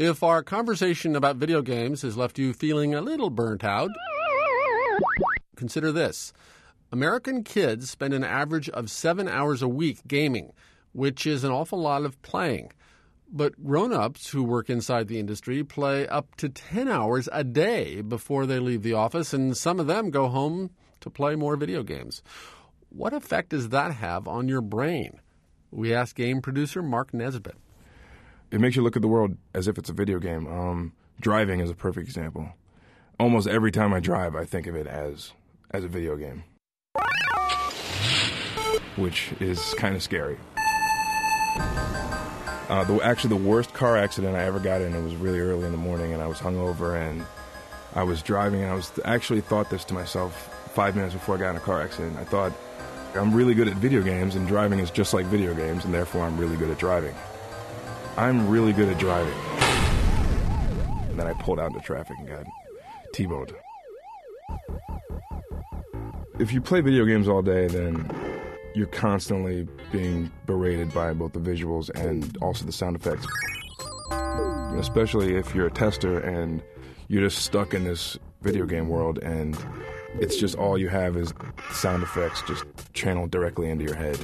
If our conversation about video games has left you feeling a little burnt out, consider this. American kids spend an average of 7 hours a week gaming, which is an awful lot of playing. But grown-ups who work inside the industry play up to 10 hours a day before they leave the office, and some of them go home to play more video games. What effect does that have on your brain? We asked game producer Mark Nesbitt. It makes you look at the world as if it's a video game. Driving is a perfect example. Almost every time I drive, I think of it as a video game, which is kind of scary. The worst car accident I ever got in, it was really early in the morning, and I was hungover, and I was driving, and I was actually thought this to myself 5 minutes before I got in a car accident. I thought, I'm really good at video games, and driving is just like video games, and therefore I'm really good at driving. I'm really good at driving. And then I pulled out into traffic and got T-boned. If you play video games all day, then you're constantly being berated by both the visuals and also the sound effects. Especially if you're a tester and you're just stuck in this video game world and it's just all you have is sound effects just channeled directly into your head.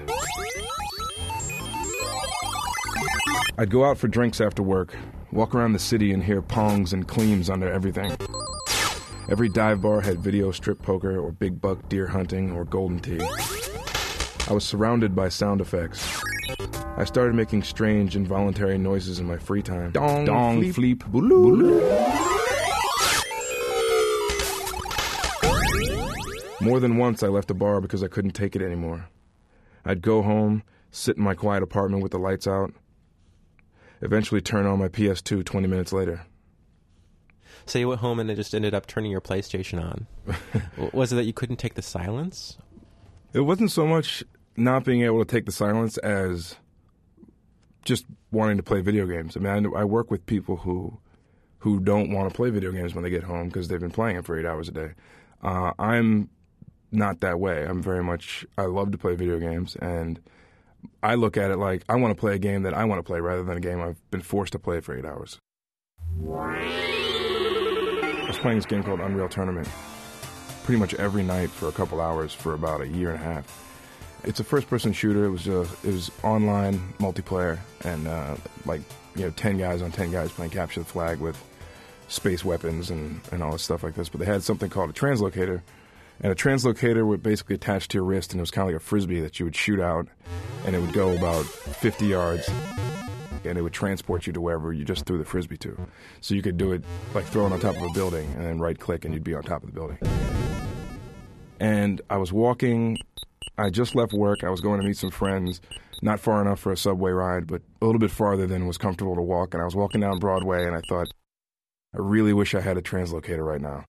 I'd go out for drinks after work, walk around the city and hear pongs and cleams under everything. Every dive bar had video strip poker or big buck deer hunting or golden tee. I was surrounded by sound effects. I started making strange, involuntary noises in my free time. Dong, fleep, booloo. More than once I left a bar because I couldn't take it anymore. I'd go home, sit in my quiet apartment with the lights out, eventually turn on my PS2 20 minutes later. So you went home and it just ended up turning your PlayStation on. Was it that you couldn't take the silence? It wasn't so much not being able to take the silence as just wanting to play video games. I mean, I work with people who don't want to play video games when they get home because they've been playing them for 8 hours a day. I'm not that way. I love to play video games, and I look at it like I want to play a game that I want to play rather than a game I've been forced to play for 8 hours. I was playing this game called Unreal Tournament pretty much every night for a couple hours for about a year and a half. It's a first-person shooter. It was online multiplayer, and 10 guys on 10 guys playing capture the flag with space weapons and all this stuff like this. But they had something called a translocator, and a translocator would basically attach to your wrist, and it was kind of like a frisbee that you would shoot out, and it would go about 50 yards, and it would transport you to wherever you just threw the frisbee to. So you could do it like throwing on top of a building, and then right-click, and you'd be on top of the building. And I was walking. I just left work. I was going to meet some friends, not far enough for a subway ride, but a little bit farther than was comfortable to walk. And I was walking down Broadway, and I thought, I really wish I had a translocator right now.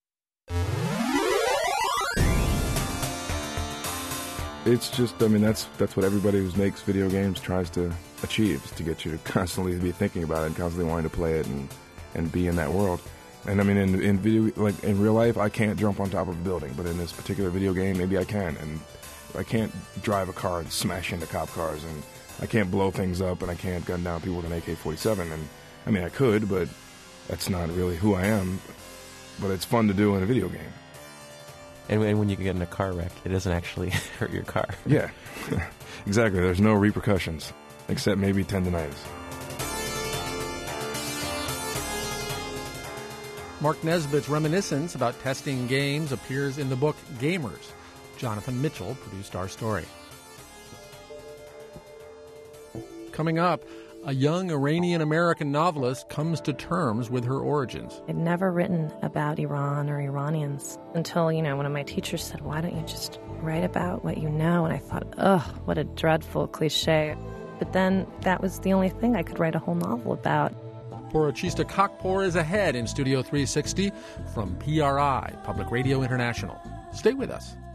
It's just, that's what everybody who makes video games tries to achieve, is to get you to constantly be thinking about it and constantly wanting to play it and be in that world. And in real life, I can't jump on top of a building, but in this particular video game, maybe I can. And I can't drive a car and smash into cop cars, and I can't blow things up, and I can't gun down people with an AK-47. And I could, but that's not really who I am. But it's fun to do in a video game. And when you get in a car wreck, it doesn't actually hurt your car. Yeah, exactly. There's no repercussions, except maybe tendinitis. Mark Nesbitt's reminiscence about testing games appears in the book Gamers. Jonathan Mitchell produced our story. Coming up, a young Iranian-American novelist comes to terms with her origins. I'd never written about Iran or Iranians until, one of my teachers said, why don't you just write about what you know? And I thought, what a dreadful cliche. But then that was the only thing I could write a whole novel about. Porochista Kakpour is ahead in Studio 360 from PRI, Public Radio International. Stay with us.